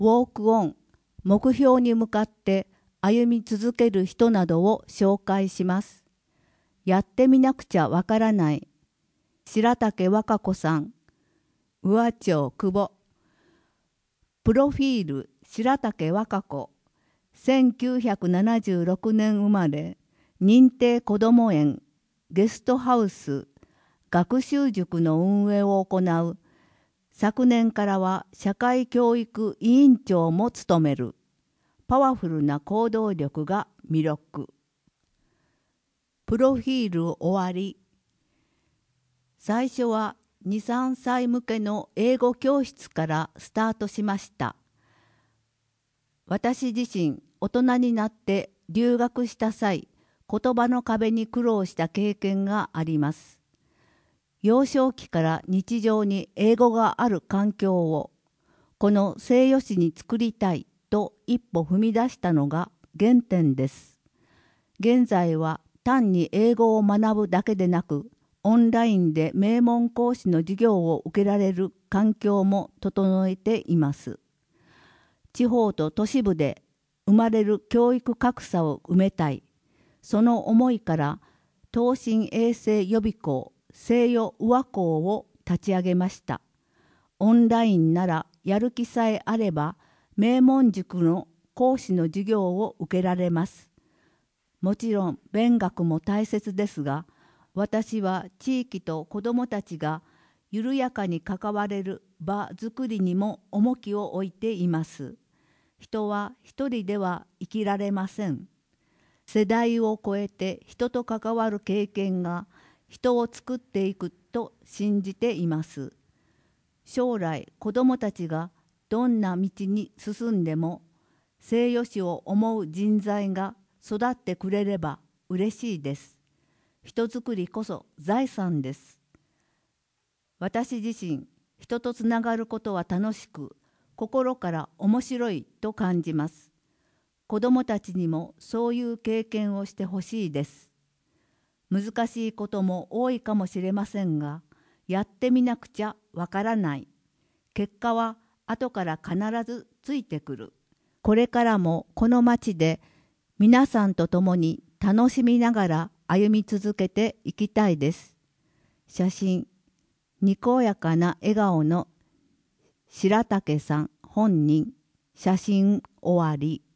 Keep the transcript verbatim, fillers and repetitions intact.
ウォークオン、目標に向かって歩み続ける人などを紹介します。やってみなくちゃわからない。白竹和歌子さん、宇和町久保。プロフィール白竹和歌子。せんきゅうひゃくななじゅうろくねん生まれ、認定こども園、ゲストハウス、学習塾の運営を行う。昨年からは社会教育委員長も務める。パワフルな行動力が魅力。プロフィール終わり。最初はに、さんさい向けの英語教室からスタートしました。私自身、大人になって留学した際、言葉の壁に苦労した経験があります。幼少期から日常に英語がある環境を、この西予市に作りたいと一歩踏み出したのが原点です。現在は単に英語を学ぶだけでなく、オンラインで名門講師の授業を受けられる環境も整えています。地方と都市部で生まれる教育格差を埋めたい。その思いから東進衛生予備校西予宇和校を立ち上げました。オンラインならやる気さえあれば名門塾の講師の授業を受けられます。もちろん勉学も大切ですが、私は地域と子どもたちが緩やかに関われる場づくりにも重きを置いています。人は一人では生きられません。世代を超えて人と関わる経験が人を作っていくと信じています。将来子どもたちがどんな道に進んでも西予市を思う人材が育ってくれれば嬉しいです。人づくりこそ財産です。私自身、人とつながることは楽しく、心から面白いと感じます。子どもたちにもそういう経験をしてほしいです。難しいことも多いかもしれませんが、やってみなくちゃわからない。結果は後から必ずついてくる。これからもこの町で皆さんと共に楽しみながら歩み続けていきたいです。写真、にこやかな笑顔の白竹さん本人。写真終わり。